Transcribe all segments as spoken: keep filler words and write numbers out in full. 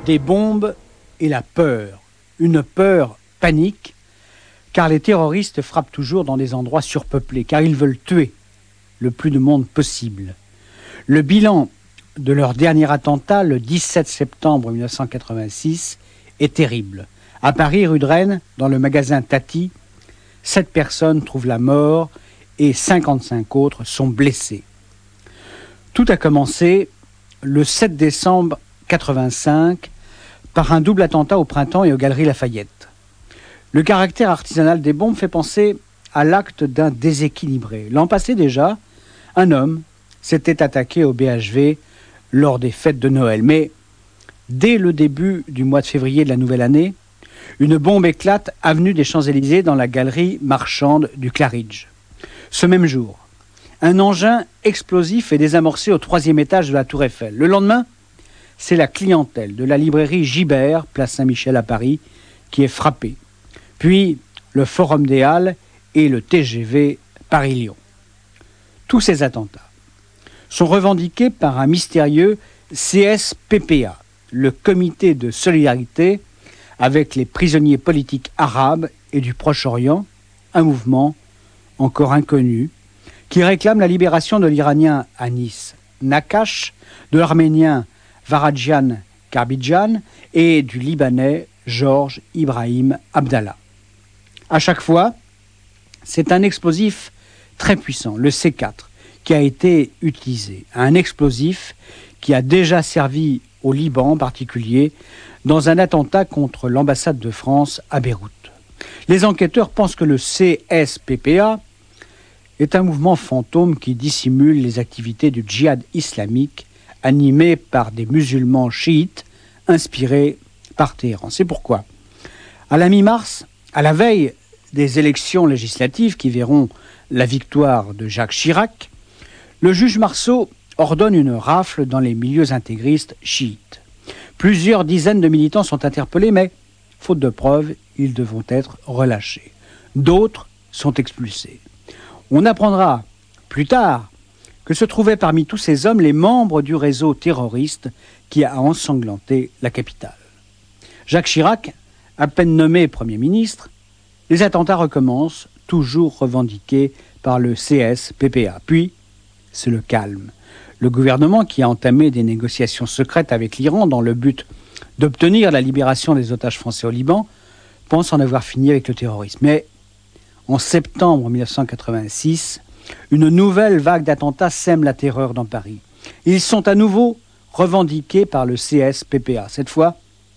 des bombes et la peur. Une peur panique, car les terroristes frappent toujours dans des endroits surpeuplés, car ils veulent tuer le plus de monde possible. Le bilan de leur dernier attentat, le dix-sept septembre mille neuf cent quatre-vingt-six, est terrible. À Paris, rue de Rennes, dans le magasin Tati, sept personnes trouvent la mort et cinquante-cinq autres sont blessées. Tout a commencé le sept décembre quatre-vingt-cinq par un double attentat au Printemps et aux Galeries Lafayette. Le caractère artisanal des bombes fait penser à l'acte d'un déséquilibré. L'an passé déjà, un homme s'était attaqué au B H V lors des fêtes de Noël. Mais dès le début du mois de février de la nouvelle année, une bombe éclate avenue des Champs-Élysées dans la galerie marchande du Claridge. Ce même jour, un engin explosif est désamorcé au troisième étage de la Tour Eiffel. Le lendemain, c'est la clientèle de la librairie Gibert, place Saint-Michel à Paris, qui est frappée. Puis le Forum des Halles et le T G V Paris-Lyon. Tous ces attentats sont revendiqués par un mystérieux C S P P A, le comité de solidarité avec les prisonniers politiques arabes et du Proche-Orient, un mouvement encore inconnu, qui réclame la libération de l'Iranien Anis Nakash, de l'Arménien Varadjan Karbidjan et du Libanais Georges Ibrahim Abdallah. À chaque fois, c'est un explosif très puissant, le C quatre, qui a été utilisé. Un explosif qui a déjà servi au Liban en particulier dans un attentat contre l'ambassade de France à Beyrouth. Les enquêteurs pensent que le C S P P A est un mouvement fantôme qui dissimule les activités du djihad islamique animé par des musulmans chiites inspirés par Téhéran. C'est pourquoi, à la mi-mars, à la veille des élections législatives qui verront la victoire de Jacques Chirac, le juge Marceau ordonne une rafle dans les milieux intégristes chiites. Plusieurs dizaines de militants sont interpellés, mais, faute de preuves, ils devront être relâchés. D'autres sont expulsés. On apprendra plus tard que se trouvaient parmi tous ces hommes les membres du réseau terroriste qui a ensanglanté la capitale. Jacques Chirac, à peine nommé Premier ministre, les attentats recommencent, toujours revendiqués par le C S P P A. Puis, c'est le calme. Le gouvernement, qui a entamé des négociations secrètes avec l'Iran dans le but d'obtenir la libération des otages français au Liban, pense en avoir fini avec le terrorisme. Mais en septembre mille neuf cent quatre-vingt-six, une nouvelle vague d'attentats sème la terreur dans Paris. Ils sont à nouveau revendiqués par le C S P P A. Cette fois,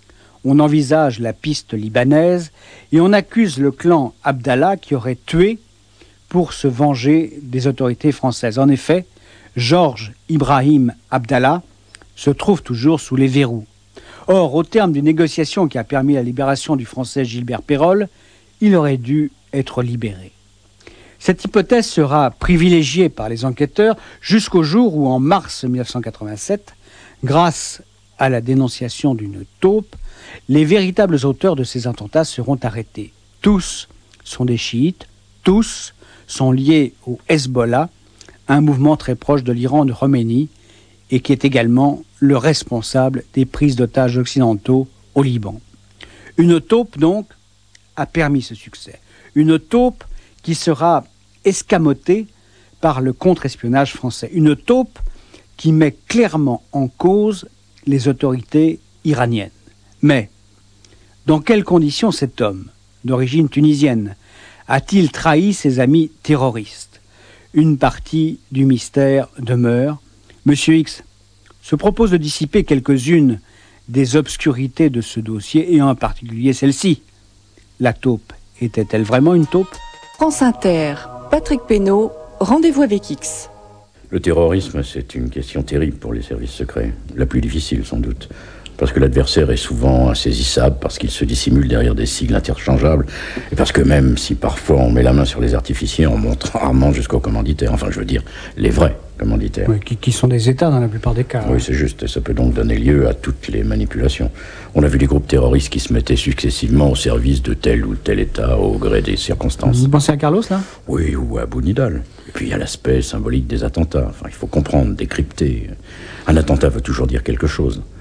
on envisage la piste libanaise et on accuse le clan Abdallah qui aurait tué pour se venger des autorités françaises. En effet, Georges Ibrahim Abdallah se trouve toujours sous les verrous. Or, au terme d'une négociation qui a permis la libération du Français Gilbert Perrol, il aurait dû être libéré. Cette hypothèse sera privilégiée par les enquêteurs jusqu'au jour où, en mars mille neuf cent quatre-vingt-sept, grâce à la dénonciation d'une taupe, les véritables auteurs de ces attentats seront arrêtés. Tous sont des chiites, tous sont liés au Hezbollah, un mouvement très proche de l'Iran de Khomeini et qui est également le responsable des prises d'otages occidentaux au Liban. Une taupe, donc, a permis ce succès. Une taupe qui sera escamotée par le contre-espionnage français. Une taupe qui met clairement en cause les autorités iraniennes. Mais, dans quelles conditions cet homme, d'origine tunisienne, a-t-il trahi ses amis terroristes? Une partie du mystère demeure. Monsieur X se propose de dissiper quelques-unes des obscurités de ce dossier, et en particulier celle-ci. La taupe était-elle vraiment une taupe? France Inter, Patrick Pénaud, rendez-vous avec X. Le terrorisme, c'est une question terrible pour les services secrets. La plus difficile, sans doute. Parce que l'adversaire est souvent insaisissable, parce qu'il se dissimule derrière des sigles interchangeables, et parce que même si parfois on met la main sur les artificiers, on monte rarement jusqu'aux commanditaires. Enfin, je veux dire, les vrais commanditaires. Oui, qui, qui sont des États dans la plupart des cas. Oui, c'est juste, et ça peut donc donner lieu à toutes les manipulations. On a vu des groupes terroristes qui se mettaient successivement au service de tel ou tel État au gré des circonstances. Vous pensez à Carlos, là? Oui, ou à Bounidal. Et puis il y a l'aspect symbolique des attentats. Enfin, il faut comprendre, décrypter. Un attentat veut toujours dire quelque chose.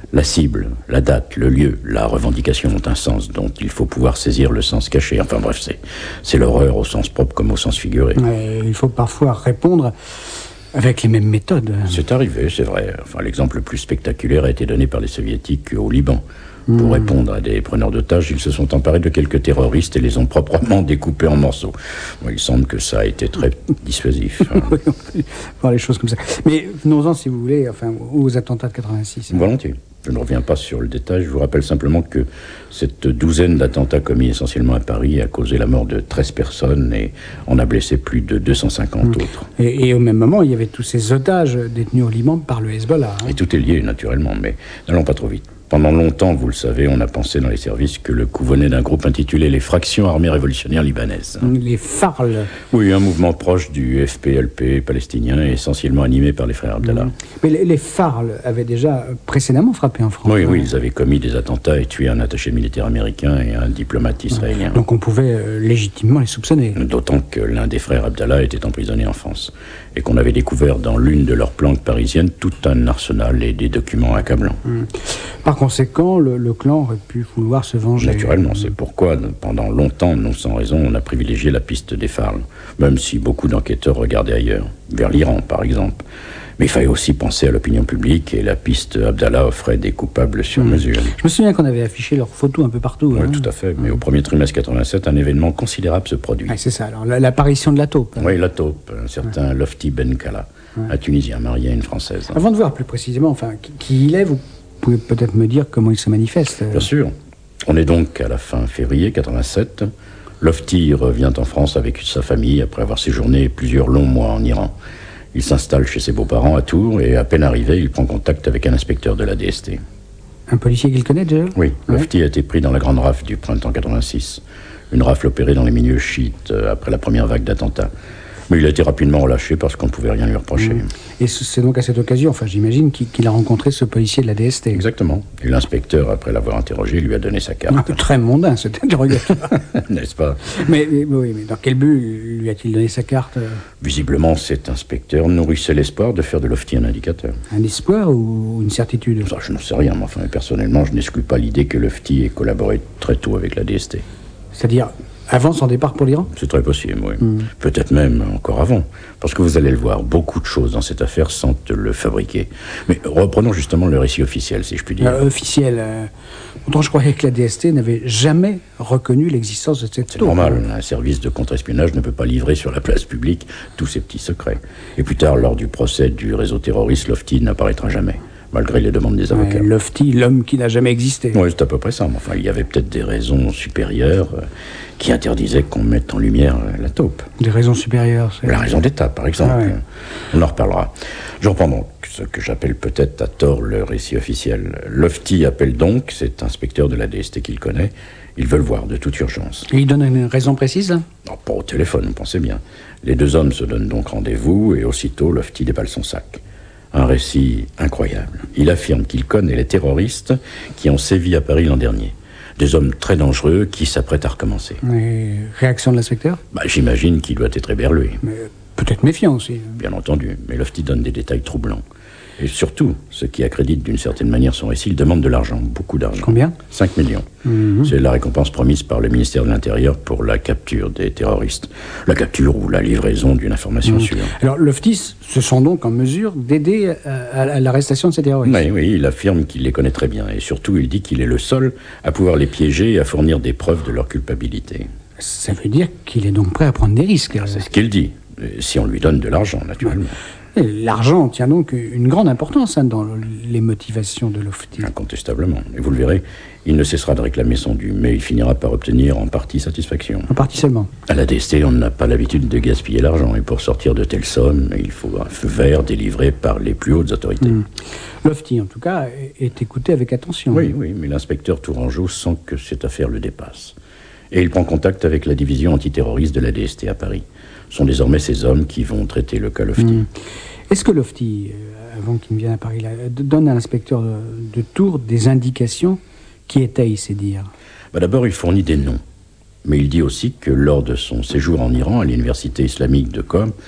La cible, la date, le lieu, la revendication ont un sens dont il faut pouvoir saisir le sens caché. Enfin bref, c'est, c'est l'horreur au sens propre comme au sens figuré. Ouais, il faut parfois répondre avec les mêmes méthodes. C'est arrivé, c'est vrai. Enfin, l'exemple le plus spectaculaire a été donné par les soviétiques au Liban. Pour mmh. répondre à des preneurs d'otages, ils se sont emparés de quelques terroristes et les ont proprement découpés en morceaux. Bon, il semble que ça a été très dissuasif. Hein. Oui, on peut voir les choses comme ça. Mais venons-en, si vous voulez, enfin, aux attentats de quatre-vingt-six. Volontiers. Je ne reviens pas sur le détail, je vous rappelle simplement que cette douzaine d'attentats commis essentiellement à Paris a causé la mort de treize personnes et en a blessé plus de deux cent cinquante mmh. autres. Et, et au même moment, il y avait tous ces otages détenus au Liban par le Hezbollah. Hein. Et tout est lié, naturellement, mais n'allons pas trop vite. Pendant longtemps, vous le savez, on a pensé dans les services que le coup venait d'un groupe intitulé les Fractions Armées Révolutionnaires Libanaises. Les Farl. Oui, un mouvement proche du F P L P palestinien et essentiellement animé par les frères Abdallah. Mais les, les Farl avaient déjà précédemment frappé en France. Oui, hein. oui, ils avaient commis des attentats et tué un attaché militaire américain et un diplomate israélien. Donc on pouvait euh, légitimement les soupçonner. D'autant que l'un des frères Abdallah était emprisonné en France et qu'on avait découvert dans l'une de leurs planques parisiennes tout un arsenal et des documents accablants. Hum. Par conséquent, le, le clan aurait pu vouloir se venger. Naturellement, c'est pourquoi, pendant longtemps, non sans raison, on a privilégié la piste des Farl, même si beaucoup d'enquêteurs regardaient ailleurs, vers l'Iran par exemple. Mais il fallait aussi penser à l'opinion publique et la piste Abdallah offrait des coupables sur mmh. mesure. Je me souviens qu'on avait affiché leurs photos un peu partout. Oui, hein. tout à fait. Mais mmh. au premier trimestre quatre-vingt-sept, un événement considérable se produit. Ah, c'est ça, alors l'apparition de la taupe. Oui, la taupe, un certain mmh. Lofti Ben Kalla, mmh. un Tunisien marié à une Française. Avant de voir plus précisément enfin, qui, qui il est, vous pouvez peut-être me dire comment il se manifeste. Bien sûr. On est donc à la fin février quatre-vingt-sept. Lofti revient en France avec sa famille après avoir séjourné plusieurs longs mois en Iran. Il s'installe chez ses beaux-parents à Tours et à peine arrivé, il prend contact avec un inspecteur de la D S T. Un policier qu'il connaît déjà ? Oui, Lofti ouais. a été pris dans la grande rafle du printemps quatre-vingt-six. Une rafle opérée dans les milieux chiites après la première vague d'attentats. Mais il a été rapidement relâché parce qu'on ne pouvait rien lui reprocher. Mmh. Et c'est donc à cette occasion, enfin j'imagine, qu'il a rencontré ce policier de la D S T. Exactement. Et l'inspecteur, après l'avoir interrogé, lui a donné sa carte. Un peu très mondain cet interrogatoire. N'est-ce pas ? mais, mais, oui, mais dans quel but lui a-t-il donné sa carte ? Visiblement, cet inspecteur nourrissait l'espoir de faire de Lofti un indicateur. Un espoir ou une certitude ? Ça, je n'en sais rien, mais enfin, personnellement, je n'exclus pas l'idée que Lofti ait collaboré très tôt avec la D S T. C'est-à-dire avant son départ pour l'Iran ? C'est très possible, oui. Mmh. Peut-être même encore avant. Parce que vous allez le voir, beaucoup de choses dans cette affaire sentent le fabriquer. Mais reprenons justement le récit officiel, si je puis dire. Euh, officiel euh, Pourtant, je croyais que la D S T n'avait jamais reconnu l'existence de cette C'est taupe. normal, un service de contre-espionnage ne peut pas livrer sur la place publique tous ses petits secrets. Et plus tard, lors du procès du réseau terroriste, Lofti n'apparaîtra jamais, malgré les demandes des avocats. Ouais, Lofti, l'homme qui n'a jamais existé. Oui, c'est à peu près ça. Mais enfin, il y avait peut-être des raisons supérieures euh, qui interdisaient qu'on mette en lumière euh, la taupe. Des raisons supérieures, c'est... La raison d'État, par exemple. Ah ouais. On en reparlera. Je reprends donc ce que j'appelle peut-être à tort le récit officiel. Lofti appelle donc cet inspecteur de la D S T qu'il connaît. Ils veulent voir de toute urgence. Et il donne une raison précise ? Non, pas au téléphone, vous pensez bien. Les deux hommes se donnent donc rendez-vous et aussitôt Lofti déballe son sac. Un récit incroyable. Il affirme qu'il connaît les terroristes qui ont sévi à Paris l'an dernier. Des hommes très dangereux qui s'apprêtent à recommencer. Et réaction de l'inspecteur ? Bah, j'imagine qu'il doit être éberlué. Mais peut-être méfiant aussi. Bien entendu, mais Lofti donne des détails troublants. Et surtout, ce qui accrédite d'une certaine manière son récit, il demande de l'argent, beaucoup d'argent. Combien ? cinq millions. Mmh. C'est la récompense promise par le ministère de l'Intérieur pour la capture des terroristes. La capture ou la livraison d'une information mmh. sûre. Alors, Lofti se sent donc en mesure d'aider à, à l'arrestation de ces terroristes. Oui, oui, il affirme qu'il les connaît très bien. Et surtout, il dit qu'il est le seul à pouvoir les piéger et à fournir des preuves de leur culpabilité. Ça veut dire qu'il est donc prêt à prendre des risques. C'est ce qu'il dit, si on lui donne de l'argent, naturellement. Ouais. L'argent tient donc une grande importance hein, dans les motivations de Lofti. Incontestablement. Et vous le verrez, il ne cessera de réclamer son dû, mais il finira par obtenir en partie satisfaction. En partie seulement. À la D S T, on n'a pas l'habitude de gaspiller l'argent, et pour sortir de telles sommes, il faut un feu vert délivré par les plus hautes autorités. Mmh. Lofti, en tout cas, est écouté avec attention. Oui, oui, mais l'inspecteur Tourangeau sent que cette affaire le dépasse. Et il prend contact avec la division antiterroriste de la D S T à Paris. Ce sont désormais ces hommes qui vont traiter le cas Lofti. Mmh. Est-ce que Lofti, euh, avant qu'il ne vienne à Paris, là, donne à l'inspecteur de, de Tours des indications qui étayent ses dires ? Bah d'abord, il fournit des noms. Mais il dit aussi que lors de son séjour en Iran, à l'université islamique de Qom,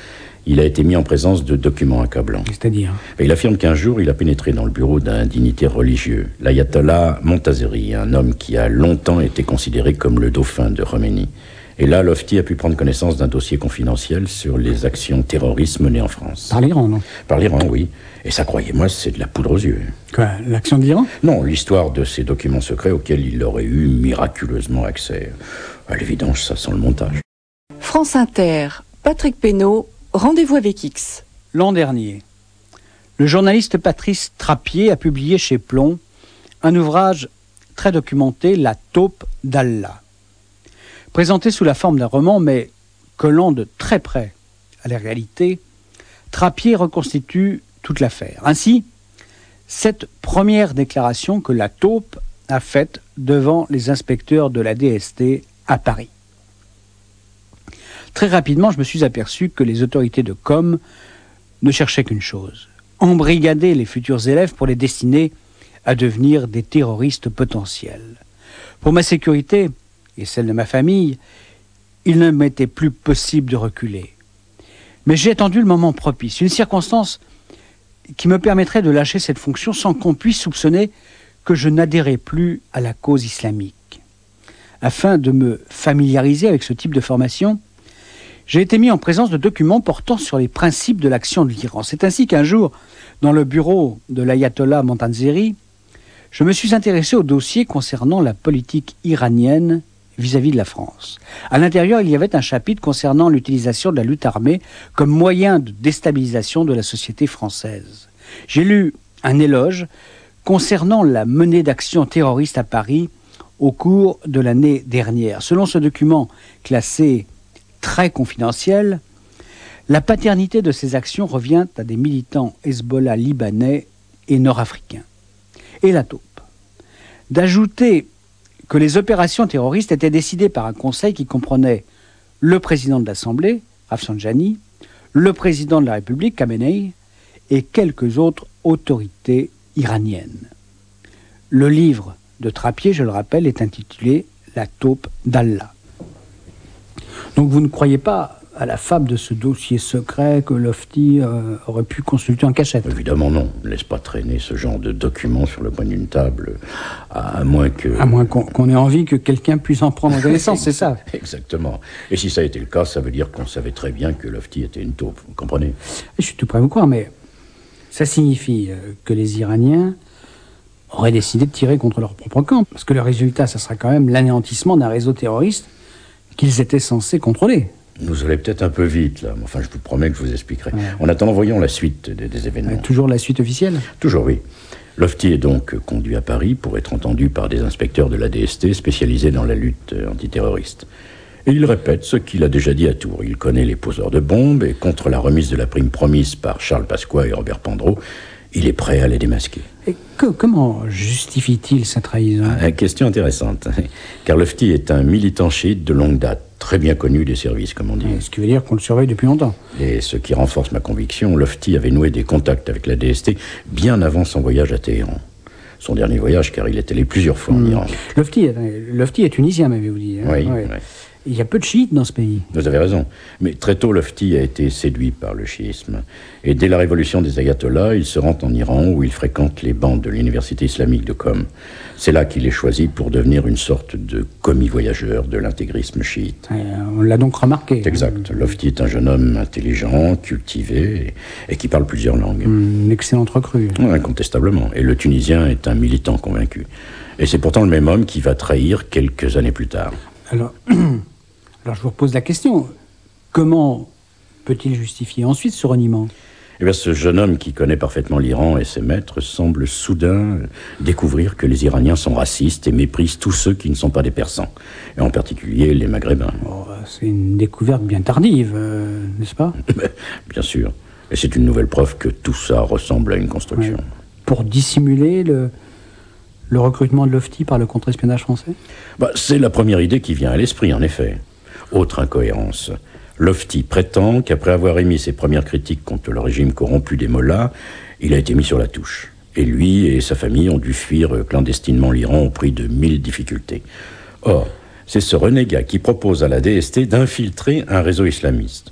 Il a été mis en présence de documents accablants. C'est-à-dire ? Il affirme qu'un jour, il a pénétré dans le bureau d'un dignitaire religieux, l'ayatollah Montazeri, un homme qui a longtemps été considéré comme le dauphin de Khomeini. Et là, Lofty a pu prendre connaissance d'un dossier confidentiel sur les actions terroristes menées en France. Par l'Iran, non ? Par l'Iran, oui. Et ça, croyez-moi, c'est de la poudre aux yeux. Quoi, l'action de l'Iran ? Non, l'histoire de ces documents secrets auxquels il aurait eu miraculeusement accès. À l'évidence, ça sent le montage. France Inter, Patrick Pénaud, Rendez-vous avec X. L'an dernier, le journaliste Patrice Trappier a publié chez Plomb un ouvrage très documenté, La taupe d'Allah. Présenté sous la forme d'un roman, mais collant de très près à la réalité, Trappier reconstitue toute l'affaire. Ainsi, cette première déclaration que la taupe a faite devant les inspecteurs de la D S T à Paris. Très rapidement, je me suis aperçu que les autorités de com ne cherchaient qu'une chose, embrigader les futurs élèves pour les destiner à devenir des terroristes potentiels. Pour ma sécurité et celle de ma famille, il ne m'était plus possible de reculer. Mais j'ai attendu le moment propice, une circonstance qui me permettrait de lâcher cette fonction sans qu'on puisse soupçonner que je n'adhérais plus à la cause islamique. Afin de me familiariser avec ce type de formation, j'ai été mis en présence de documents portant sur les principes de l'action de l'Iran. C'est ainsi qu'un jour, dans le bureau de l'ayatollah Montazeri, je me suis intéressé au dossier concernant la politique iranienne vis-à-vis de la France. À l'intérieur, il y avait un chapitre concernant l'utilisation de la lutte armée comme moyen de déstabilisation de la société française. J'ai lu un éloge concernant la menée d'actions terroristes à Paris au cours de l'année dernière. Selon ce document classé très confidentiel, la paternité de ces actions revient à des militants Hezbollah libanais et nord-africains. Et la taupe d'ajouter que les opérations terroristes étaient décidées par un conseil qui comprenait le président de l'Assemblée, Rafsanjani, le président de la République, Khamenei, et quelques autres autorités iraniennes. Le livre de Trappier, je le rappelle, est intitulé « La taupe d'Allah ». Donc vous ne croyez pas à la fable de ce dossier secret que Lofty euh, aurait pu consulter en cachette? Évidemment non. Ne laisse pas traîner ce genre de documents sur le coin d'une table, à, à moins que... À moins qu'on, qu'on ait envie que quelqu'un puisse en prendre connaissance, c'est ça? Exactement. Et si ça a été le cas, ça veut dire qu'on savait très bien que Lofty était une taupe, vous comprenez? Je suis tout prêt à vous croire, mais ça signifie que les Iraniens auraient décidé de tirer contre leur propre camp, parce que le résultat, ça sera quand même l'anéantissement d'un réseau terroriste qu'ils étaient censés contrôler. Vous allez peut-être un peu vite, là. Enfin, je vous promets que je vous expliquerai. Ouais. En attendant, voyons la suite des, des événements. Ouais, toujours la suite officielle? Toujours, oui. Lofty est donc conduit à Paris pour être entendu par des inspecteurs de la D S T spécialisés dans la lutte antiterroriste. Et il répète ce qu'il a déjà dit à Tours. Il connaît les poseurs de bombes et contre la remise de la prime promise par Charles Pasqua et Robert Pandreau, il est prêt à les démasquer. Et que, comment justifie-t-il cette trahison? ah, Question intéressante. Car Lofty est un militant chiite de longue date, très bien connu des services, comme on dit. Ce qui veut dire qu'on le surveille depuis longtemps. Et ce qui renforce ma conviction, Lofty avait noué des contacts avec la D S T bien avant son voyage à Téhéran. Son dernier voyage, car il est allé plusieurs fois en mmh. Iran. Lofty, Lofty est tunisien, m'avez-vous dit. Hein? Oui, ouais. oui. Il y a peu de chiites dans ce pays. Vous avez raison. Mais très tôt, Lofty a été séduit par le chiisme. Et dès la révolution des ayatollahs, il se rend en Iran où il fréquente les bancs de l'université islamique de Qom. C'est là qu'il est choisi pour devenir une sorte de commis-voyageur de l'intégrisme chiite. Et on l'a donc remarqué. Exact. Lofty est un jeune homme intelligent, cultivé et, et qui parle plusieurs langues. Une excellente recrue. Incontestablement. Et le Tunisien est un militant convaincu. Et c'est pourtant le même homme qui va trahir quelques années plus tard. Alors... Alors je vous repose la question, comment peut-il justifier ensuite ce reniement? Eh bien, ce jeune homme qui connaît parfaitement l'Iran et ses maîtres semble soudain découvrir que les Iraniens sont racistes et méprisent tous ceux qui ne sont pas des Persans, et en particulier les Maghrébins. Oh, c'est une découverte bien tardive, euh, n'est-ce pas? Bien sûr, et c'est une nouvelle preuve que tout ça ressemble à une construction. Ouais. Pour dissimuler le... le recrutement de Lofty par le contre-espionnage français? Bah, c'est la première idée qui vient à l'esprit, en effet. Autre incohérence. Lofty prétend qu'après avoir émis ses premières critiques contre le régime corrompu des mollahs, il a été mis sur la touche. Et lui et sa famille ont dû fuir clandestinement l'Iran au prix de mille difficultés. Or, c'est ce renégat qui propose à la D S T d'infiltrer un réseau islamiste.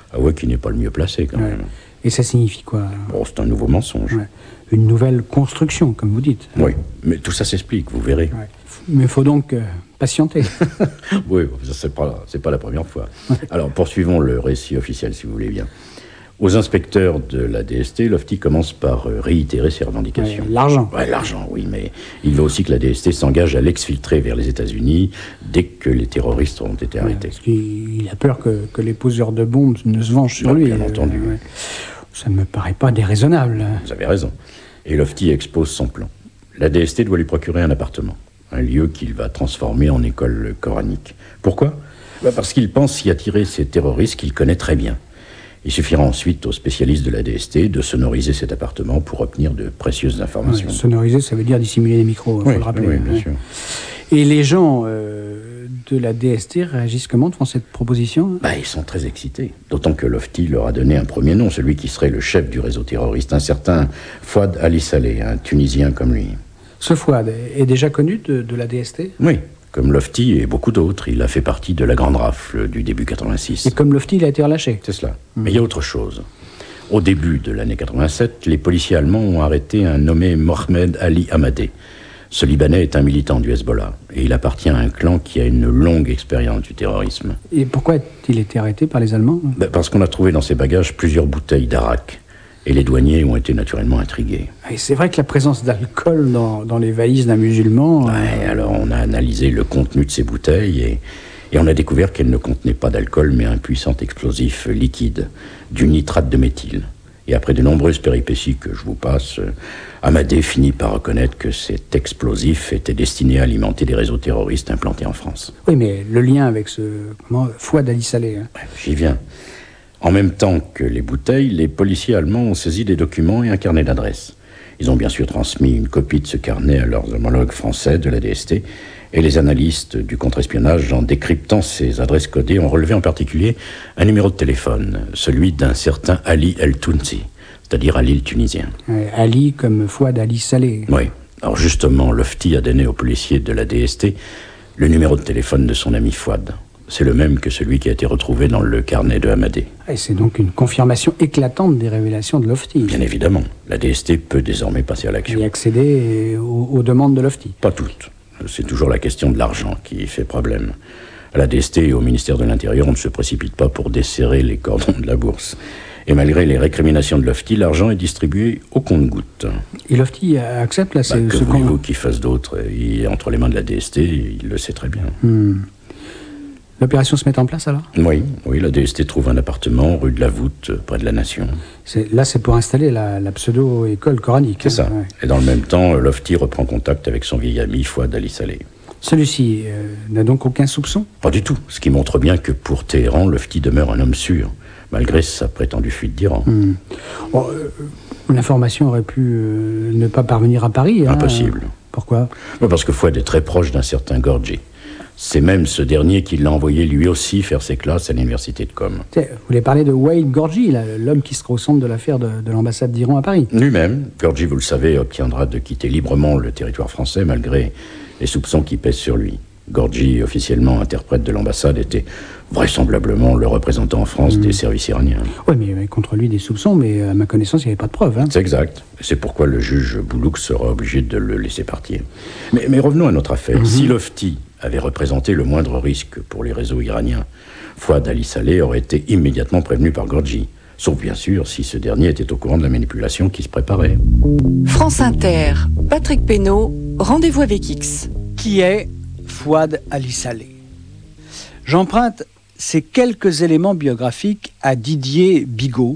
Ah ouais, qui n'est pas le mieux placé, quand ouais. même. Et ça signifie quoi? Bon, c'est un nouveau mensonge. Ouais. Une nouvelle construction, comme vous dites. Oui, mais tout ça s'explique, vous verrez. Ouais. Mais il faut donc euh, patienter. Oui, ça, c'est pas, c'est pas la première fois. Alors, poursuivons le récit officiel, si vous voulez bien. Aux inspecteurs de la D S T, Lofty commence par réitérer ses revendications. Ouais, l'argent. Ouais, l'argent, oui, mais il veut aussi que la D S T s'engage à l'exfiltrer vers les États-Unis dès que les terroristes auront été arrêtés. Ouais, parce qu'il a peur que, que les poseurs de bombes ne se vengent sur Ouais, lui. bien entendu. Euh, ouais. Ça ne me paraît pas déraisonnable. Vous avez raison. Et Lofty expose son plan. La D S T doit lui procurer un appartement, un lieu qu'il va transformer en école coranique. Pourquoi ? Bah parce qu'il pense y attirer ces terroristes qu'il connaît très bien. Il suffira ensuite aux spécialistes de la D S T de sonoriser cet appartement pour obtenir de précieuses informations. Ouais, sonoriser, ça veut dire dissimuler les micros, il oui, faut le rappeler. Oui, bien ouais. sûr. Et les gens euh, de la D S T réagissent comment devant cette proposition ? Bah, ils sont très excités. D'autant que Lofty leur a donné un premier nom, celui qui serait le chef du réseau terroriste, un certain Fouad Ali Saleh, un Tunisien comme lui. Ce Fouad est déjà connu de, de la D S T ? Oui, comme Lofty et beaucoup d'autres, il a fait partie de la grande rafle du début quatre-vingt-six. Et comme Lofty, il a été relâché ? C'est cela. Mmh. Mais il y a autre chose. Au début de l'année quatre-vingt-sept, les policiers allemands ont arrêté un nommé Mohamed Ali Hamadeh. Ce Libanais est un militant du Hezbollah et il appartient à un clan qui a une longue expérience du terrorisme. Et pourquoi a-t-il été arrêté par les Allemands ? Ben parce qu'on a trouvé dans ses bagages plusieurs bouteilles d'arak. Et les douaniers ont été naturellement intrigués. Et c'est vrai que la présence d'alcool dans, dans les valises d'un musulman... Ouais, euh... alors on a analysé le contenu de ces bouteilles et, et on a découvert qu'elles ne contenaient pas d'alcool mais un puissant explosif liquide, du nitrate de méthyle. Et après de nombreuses péripéties que je vous passe, euh, Hamadeh finit par reconnaître que cet explosif était destiné à alimenter des réseaux terroristes implantés en France. Oui, mais le lien avec ce comment, Fouad Ali Saleh... Hein. Ouais, j'y viens. En même temps que les bouteilles, les policiers allemands ont saisi des documents et un carnet d'adresses. Ils ont bien sûr transmis une copie de ce carnet à leurs homologues français de la D S T, et les analystes du contre-espionnage, en décryptant ces adresses codées, ont relevé en particulier un numéro de téléphone, celui d'un certain Ali El-Tounsi, c'est-à-dire Ali le Tunisien. Ouais, Ali comme Fouad Ali Saleh. Oui. Alors justement, Lofty a donné aux policiers de la D S T le numéro de téléphone de son ami Fouad. C'est le même que celui qui a été retrouvé dans le carnet de Hamadeh. Et c'est donc une confirmation éclatante des révélations de Lofty. Bien évidemment. La D S T peut désormais passer à l'action. Et accéder aux, aux demandes de Lofty. Pas toutes. C'est toujours la question de l'argent qui fait problème. À la D S T et au ministère de l'Intérieur, on ne se précipite pas pour desserrer les cordons de la bourse. Et malgré les récriminations de Lofty, l'argent est distribué au compte-gouttes. Et Lofty accepte là, bah, c'est, que ce voulez-vous qu'il fasse d'autre ? Il est entre les mains de la D S T, il le sait très bien. Hmm. L'opération se met en place alors ? Oui, oui, la D S T trouve un appartement rue de la Voûte, près de la Nation. C'est, là, c'est pour installer la, la pseudo-école coranique. C'est hein, ça. Ouais. Et dans le même temps, Lofty reprend contact avec son vieil ami Fouad Ali Saleh. Celui-ci euh, n'a donc aucun soupçon ? Pas du tout. Ce qui montre bien que pour Téhéran, Lofty demeure un homme sûr, malgré sa prétendue fuite d'Iran. Hmm. Oh, euh, l'information aurait pu euh, ne pas parvenir à Paris. Hein, Impossible. Euh, pourquoi ? Parce que Fouad est très proche d'un certain Gorgi. C'est même ce dernier qui l'a envoyé lui aussi faire ses classes à l'université de Com. Vous voulez parler de Wade Gorgi, là, l'homme qui sera au centre de l'affaire de, de l'ambassade d'Iran à Paris. Lui-même, Gorgi, vous le savez, obtiendra de quitter librement le territoire français malgré les soupçons qui pèsent sur lui. Gorgi, officiellement interprète de l'ambassade, était vraisemblablement le représentant en France mmh. des services iraniens. Oui, mais il y avait contre lui des soupçons, mais à ma connaissance, il n'y avait pas de preuves. Hein. C'est exact. C'est pourquoi le juge Boulouk sera obligé de le laisser partir. Mais, mais revenons à notre affaire. Mmh. Si Lofty avait représenté le moindre risque pour les réseaux iraniens, Fouad Ali Saleh aurait été immédiatement prévenu par Gorgi. Sauf bien sûr si ce dernier était au courant de la manipulation qui se préparait. France Inter, Patrick Pénaud, rendez-vous avec X. Qui est Fouad Ali Saleh ? J'emprunte ces quelques éléments biographiques à Didier Bigot,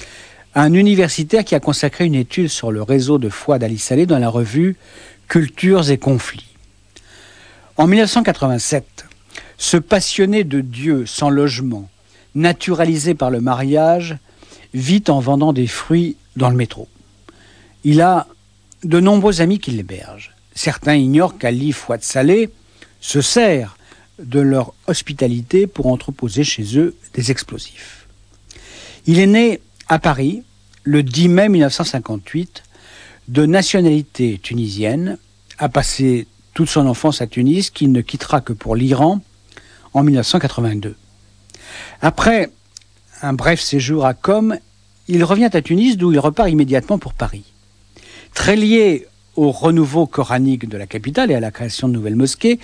un universitaire qui a consacré une étude sur le réseau de Fouad Ali Saleh dans la revue Cultures et conflits. En dix-neuf cent quatre-vingt-sept, ce passionné de Dieu sans logement, naturalisé par le mariage, vit en vendant des fruits dans le métro. Il a de nombreux amis qui l'hébergent. Certains ignorent qu'Ali Fouad Saleh se sert de leur hospitalité pour entreposer chez eux des explosifs. Il est né à Paris le dix mai mille neuf cent cinquante-huit, de nationalité tunisienne, a passé toute son enfance à Tunis, qu'il ne quittera que pour l'Iran en mille neuf cent quatre-vingt-deux. Après un bref séjour à Qom, il revient à Tunis d'où il repart immédiatement pour Paris. Très lié au renouveau coranique de la capitale et à la création de nouvelles mosquées,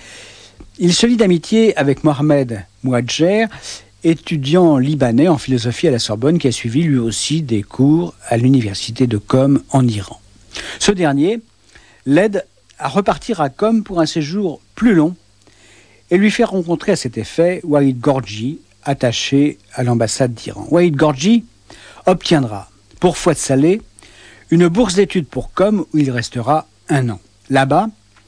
il se lie d'amitié avec Mohamed Mouadjer, étudiant libanais en philosophie à la Sorbonne qui a suivi lui aussi des cours à l'université de Qom en Iran. Ce dernier l'aide à repartir à Qom pour un séjour plus long et lui fait rencontrer à cet effet Waïd Gorgi, attaché à l'ambassade d'Iran. Waïd Gorgi obtiendra pour Fouad Saleh une bourse d'études pour Qom où il restera un an. Là-bas,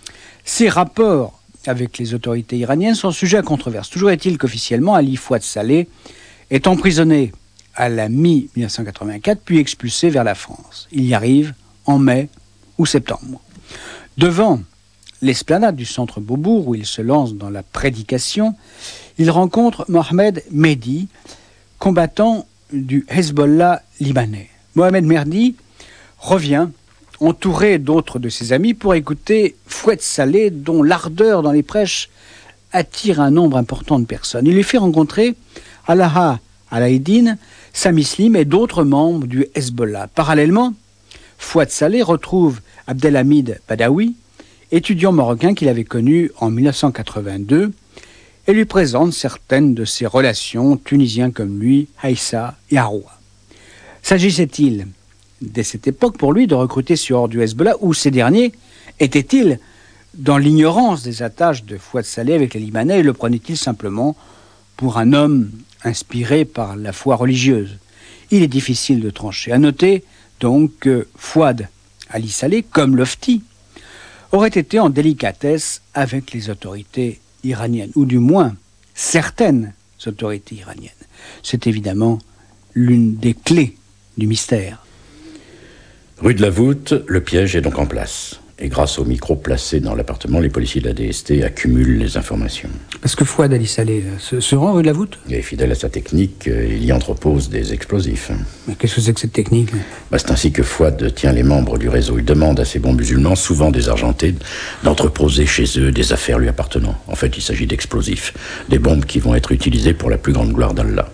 ses rapports avec les autorités iraniennes sont sujets à controverse. Toujours est-il qu'officiellement, Ali Fouad Saleh est emprisonné à la mi dix-neuf cent quatre-vingt-quatre, puis expulsé vers la France. Il y arrive en mai ou septembre. Devant l'esplanade du centre Beaubourg, où il se lance dans la prédication, il rencontre Mohamed Mehdi, combattant du Hezbollah libanais. Mohamed Mehdi revient, entouré d'autres de ses amis, pour écouter Fouad Saleh, dont l'ardeur dans les prêches attire un nombre important de personnes. Il lui fait rencontrer Allaha Alaïdine, Sami Slim et d'autres membres du Hezbollah. Parallèlement, Fouad Saleh retrouve Abdelhamid Badawi, étudiant marocain qu'il avait connu en mille neuf cent quatre-vingt-deux, et lui présente certaines de ses relations, tunisiens comme lui, Haïssa et Haroua. S'agissait-il, dès cette époque, pour lui, de recruter sur du Hezbollah, ou ces derniers étaient-ils dans l'ignorance des attaches de Fouad Saleh avec les Libanais, et le prenaient-ils simplement pour un homme inspiré par la foi religieuse? Il est difficile de trancher. À noter donc que Fouad Ali Saleh, comme Lofti, aurait été en délicatesse avec les autorités iraniennes, ou du moins certaines autorités iraniennes. C'est évidemment l'une des clés du mystère. Rue de la Voûte, le piège est donc en place. Et grâce aux micros placés dans l'appartement, les policiers de la D S T accumulent les informations. Parce que Fouad Ali Saleh se, se rend rue de la Voûte ? Et fidèle à sa technique, il y entrepose des explosifs. Mais qu'est-ce que c'est que cette technique ? Bah, c'est ainsi que Fouad tient les membres du réseau. Il demande à ces bons musulmans, souvent désargentés, d'entreposer chez eux des affaires lui appartenant. En fait, il s'agit d'explosifs, des bombes qui vont être utilisées pour la plus grande gloire d'Allah.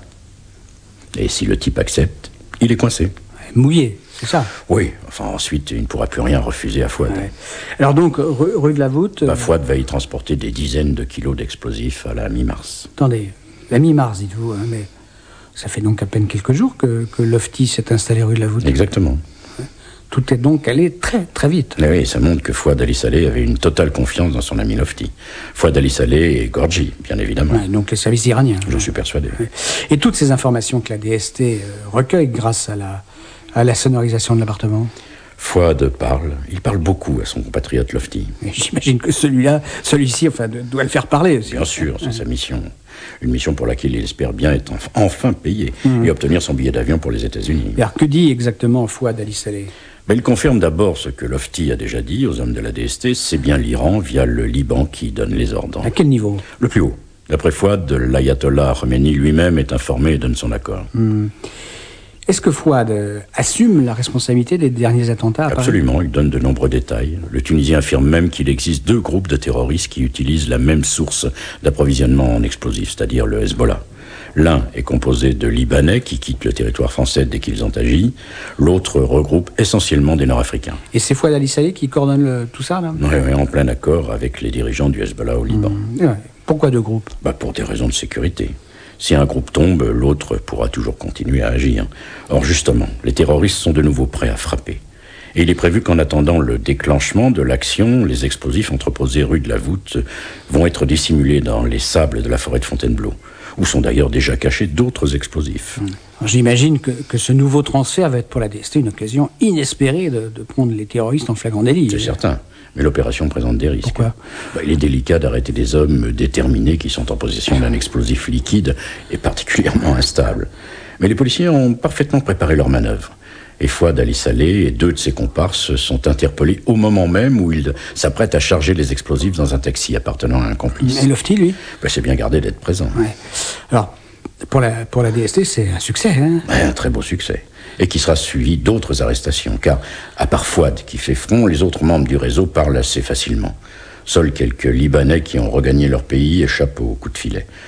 Et si le type accepte, il est coincé. Mouillé, c'est ça ? Oui, enfin ensuite, il ne pourra plus rien refuser à Fouad. Ouais. Alors donc, rue, rue de la Voûte... Bah, Fouad va y transporter des dizaines de kilos d'explosifs à la mi-mars. Attendez, la mi-mars, dites-vous, hein, mais ça fait donc à peine quelques jours que, que Lofti s'est installé rue de la Voûte. Exactement. Tout est donc allé très très vite. Mais oui, ça montre que Fouad Ali Saleh avait une totale confiance dans son ami Lofti. Fouad Ali Saleh et Gorgi, bien évidemment. Ouais, donc les services iraniens. Je suis persuadé. Ouais. Et toutes ces informations que la D S T euh, recueille grâce à la, à la sonorisation de l'appartement. Fouad parle, il parle beaucoup à son compatriote Lofti. Mais j'imagine que celui-là, celui-ci, enfin, doit le faire parler aussi. Bien sûr, c'est ouais. sa mission. Une mission pour laquelle il espère bien être enfin payé mmh. et obtenir son billet d'avion pour les États-Unis. Alors, que dit exactement Fouad Ali Saleh ? Mais il confirme d'abord ce que Lofti a déjà dit aux hommes de la D S T, c'est bien l'Iran via le Liban qui donne les ordres. À quel niveau ? Le plus haut. D'après Fouad, l'ayatollah Khomeini lui-même est informé et donne son accord. Mmh. Est-ce que Fouad euh, assume la responsabilité des derniers attentats à Paris ? Absolument, il donne de nombreux détails. Le Tunisien affirme même qu'il existe deux groupes de terroristes qui utilisent la même source d'approvisionnement en explosifs, c'est-à-dire le Hezbollah. L'un est composé de Libanais qui quittent le territoire français dès qu'ils ont agi. L'autre regroupe essentiellement des Nord-Africains. Et c'est Fouad Ali Saleh qui coordonne le, tout ça, là ? Oui, oui, en plein accord avec les dirigeants du Hezbollah au Liban. Mmh, ouais. Pourquoi deux groupes ? Bah, pour des raisons de sécurité. Si un groupe tombe, l'autre pourra toujours continuer à agir. Or, justement, les terroristes sont de nouveau prêts à frapper. Et il est prévu qu'en attendant le déclenchement de l'action, les explosifs entreposés rue de la Voûte vont être dissimulés dans les sables de la forêt de Fontainebleau, où sont d'ailleurs déjà cachés d'autres explosifs. Alors, j'imagine que, que ce nouveau transfert va être pour la D S T une occasion inespérée de, de prendre les terroristes en flagrant délit. C'est certain. Mais l'opération présente des risques. Pourquoi ? bah, Il est délicat d'arrêter des hommes déterminés qui sont en possession d'un explosif liquide et particulièrement instable. Mais les policiers ont parfaitement préparé leur manœuvre. Et Fouad Ali Saleh et deux de ses comparses sont interpellés au moment même où ils s'apprêtent à charger les explosifs dans un taxi appartenant à un complice. Et Lofti, lui ? bah, C'est bien gardé d'être présent. Ouais. Alors, pour la, pour la D S T, c'est un succès, hein ? Ouais, un très beau succès. Et qui sera suivi d'autres arrestations, car, à part Fouad qui fait front, les autres membres du réseau parlent assez facilement. Seuls quelques Libanais qui ont regagné leur pays échappent au coup de filet.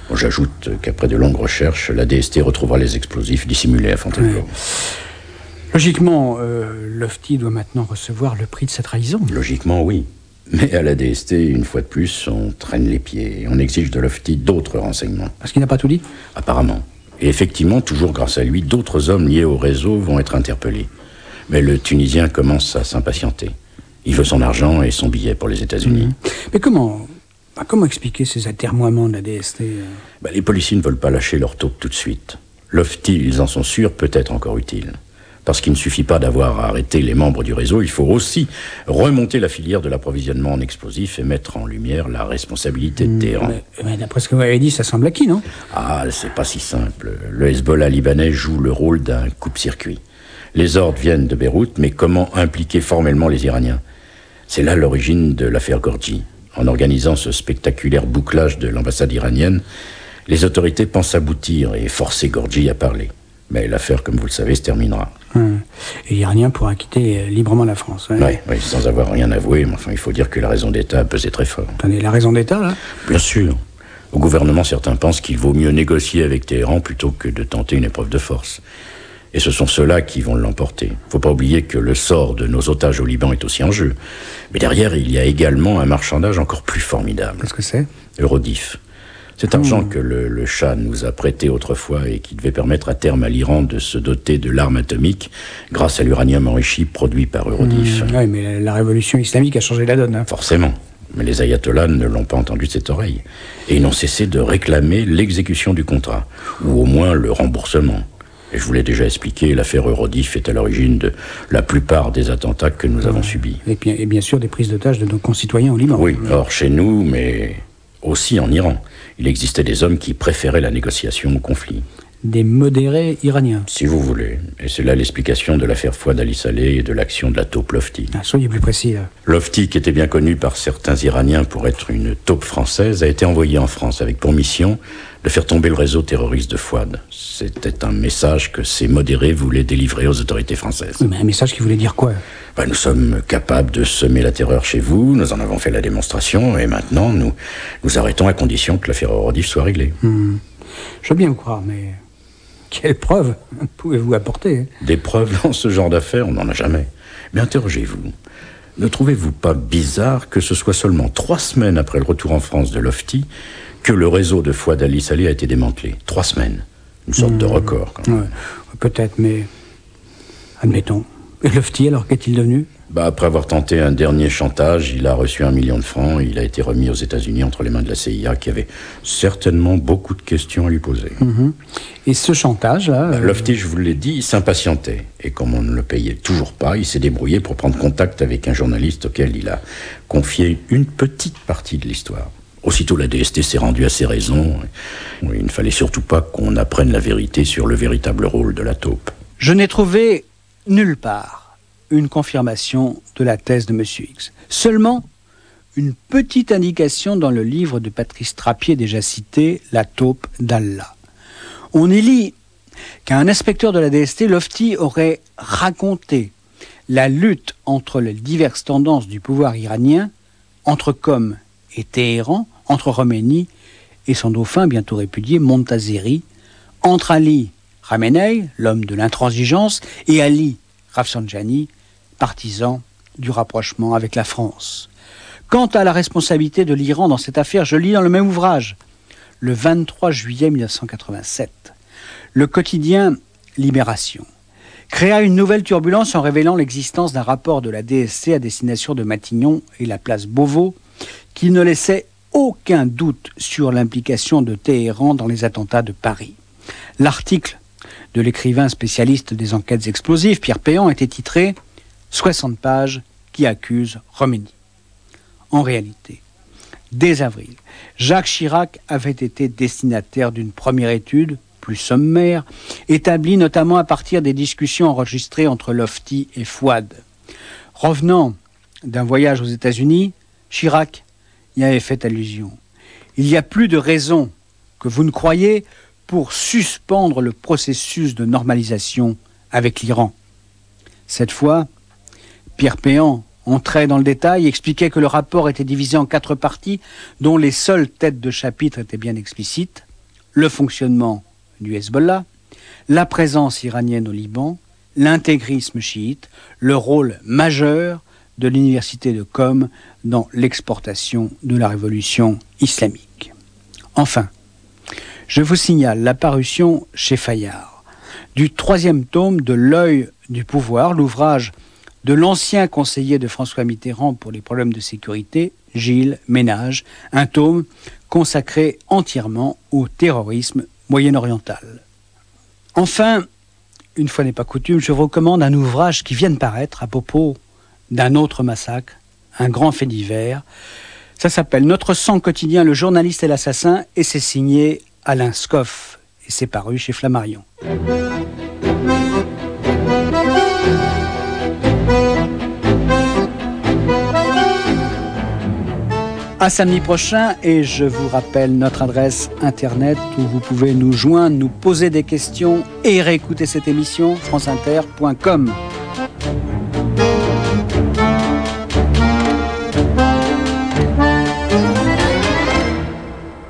Bon, j'ajoute qu'après de longues recherches, la D S T retrouvera les explosifs dissimulés à Fontainebleau. Ouais. Logiquement, euh, Lofty doit maintenant recevoir le prix de sa trahison. Logiquement, oui. Mais à la D S T, une fois de plus, on traîne les pieds et on exige de Lofty d'autres renseignements. Parce qu'il n'a pas tout dit ? Apparemment. Et effectivement, toujours grâce à lui, d'autres hommes liés au réseau vont être interpellés. Mais le Tunisien commence à s'impatienter. Il veut son argent et son billet pour les États-Unis. Mmh. Mais comment, bah, comment expliquer ces atermoiements de la D S T euh... bah, Les policiers ne veulent pas lâcher leur taupe tout de suite. Lofty, ils en sont sûrs, peut être encore utile. Parce qu'il ne suffit pas d'avoir arrêté les membres du réseau, il faut aussi remonter la filière de l'approvisionnement en explosifs et mettre en lumière la responsabilité de Téhéran. Mais, mais d'après ce que vous avez dit, ça semble acquis, non ? Ah, c'est pas si simple. Le Hezbollah libanais joue le rôle d'un coupe-circuit. Les ordres viennent de Beyrouth, mais comment impliquer formellement les Iraniens ? C'est là l'origine de l'affaire Gorgi. En organisant ce spectaculaire bouclage de l'ambassade iranienne, les autorités pensent aboutir et forcer Gorgi à parler. Mais l'affaire, comme vous le savez, se terminera. Hum. Et l'Iranien pourra quitter librement la France. Oui, ouais, ouais, sans avoir rien avoué, mais enfin, il faut dire que la raison d'État a pesé très fort. Attendez, la raison d'État, là ? Bien sûr. Au gouvernement, certains pensent qu'il vaut mieux négocier avec Téhéran plutôt que de tenter une épreuve de force. Et ce sont ceux-là qui vont l'emporter. Il ne faut pas oublier que le sort de nos otages au Liban est aussi en jeu. Mais derrière, il y a également un marchandage encore plus formidable. Qu'est-ce que c'est ? Eurodif. Cet argent mmh. que le, le Shah nous a prêté autrefois et qui devait permettre à terme à l'Iran de se doter de l'arme atomique grâce à l'uranium enrichi produit par Eurodif. Mmh. Oui, mais la, la révolution islamique a changé la donne. Hein. Forcément. Mais les ayatollahs ne l'ont pas entendu de cette oreille. Et ils n'ont cessé de réclamer l'exécution du contrat, ou au moins le remboursement. Et je vous l'ai déjà expliqué, l'affaire Eurodif est à l'origine de la plupart des attentats que nous avons subis. Et bien, et bien sûr des prises d'otages de nos concitoyens au Liban. Oui, or chez nous, mais aussi en Iran. Il existait des hommes qui préféraient la négociation au conflit. Des modérés iraniens. Si vous voulez. Et c'est là l'explication de l'affaire Fouad Ali Saleh et de l'action de la taupe Lofty. Ah, soyez plus précis, là. Lofty, qui était bien connu par certains Iraniens pour être une taupe française, a été envoyé en France avec pour mission de faire tomber le réseau terroriste de Fouad. C'était un message que ces modérés voulaient délivrer aux autorités françaises. Oui, mais un message qui voulait dire quoi ? Ben, nous sommes capables de semer la terreur chez vous, nous en avons fait la démonstration, et maintenant nous nous arrêtons à condition que l'affaire Eurodif soit réglée. Mmh. Je veux bien vous croire, mais quelles preuves pouvez-vous apporter ? Des preuves dans ce genre d'affaires, on n'en a jamais. Mais interrogez-vous. Ne trouvez-vous pas bizarre que ce soit seulement trois semaines après le retour en France de Lofty que le réseau de Fouad Ali Saleh a été démantelé ? Trois semaines. Une sorte mmh. de record, quand même. Ouais, peut-être, mais admettons. Et Lofty, alors, qu'est-il devenu ? Bah, après avoir tenté un dernier chantage, il a reçu un million de francs. Il a été remis aux États-Unis entre les mains de la C I A, qui avait certainement beaucoup de questions à lui poser. Mmh. Et ce chantage-là... Bah, euh... Lofty, je vous l'ai dit, il s'impatientait. Et comme on ne le payait toujours pas, il s'est débrouillé pour prendre contact avec un journaliste auquel il a confié une petite partie de l'histoire. Aussitôt, la D S T s'est rendue à ses raisons. Il ne fallait surtout pas qu'on apprenne la vérité sur le véritable rôle de la taupe. Je n'ai trouvé nulle part une confirmation de la thèse de M. X. Seulement une petite indication dans le livre de Patrice Trappier déjà cité, La taupe d'Allah. On y lit qu'un inspecteur de la D S T, Lofty, aurait raconté la lutte entre les diverses tendances du pouvoir iranien, entre Qom et Téhéran, entre Khomeini et son dauphin bientôt répudié, Montazeri, entre Ali Khamenei, l'homme de l'intransigeance, et Ali Rafsanjani, partisan du rapprochement avec la France. Quant à la responsabilité de l'Iran dans cette affaire, je lis dans le même ouvrage, le vingt-trois juillet mille neuf cent quatre-vingt-sept, le quotidien Libération créa une nouvelle turbulence en révélant l'existence d'un rapport de la D S C à destination de Matignon et la place Beauvau, qui ne laissait aucun doute sur l'implication de Téhéran dans les attentats de Paris. L'article de l'écrivain spécialiste des enquêtes explosives, Pierre Péan, était titré « soixante pages qui accusent Khomeini ». En réalité, dès avril, Jacques Chirac avait été destinataire d'une première étude, plus sommaire, établie notamment à partir des discussions enregistrées entre Lofty et Fouad. Revenant d'un voyage aux États-Unis, Chirac y avait fait allusion. Il y a plus de raisons que vous ne croyez pour suspendre le processus de normalisation avec l'Iran. Cette fois, Pierre Péan entrait dans le détail et expliquait que le rapport était divisé en quatre parties, dont les seules têtes de chapitre étaient bien explicites. le fonctionnement du Hezbollah, la présence iranienne au Liban, l'intégrisme chiite, le rôle majeur de l'université de Qom dans l'exportation de la révolution islamique. Enfin, je vous signale la parution chez Fayard du troisième tome de L'œil du pouvoir, l'ouvrage de l'ancien conseiller de François Mitterrand pour les problèmes de sécurité, Gilles Ménage, un tome consacré entièrement au terrorisme moyen-oriental. Enfin, une fois n'est pas coutume, je vous recommande un ouvrage qui vient de paraître à propos d'un autre massacre, un grand fait divers. Ça s'appelle « Notre sang quotidien, le journaliste et l'assassin » et c'est signé Alain Scoff et c'est paru chez Flammarion. À samedi prochain, et je vous rappelle notre adresse internet où vous pouvez nous joindre, nous poser des questions et réécouter cette émission, france inter point com.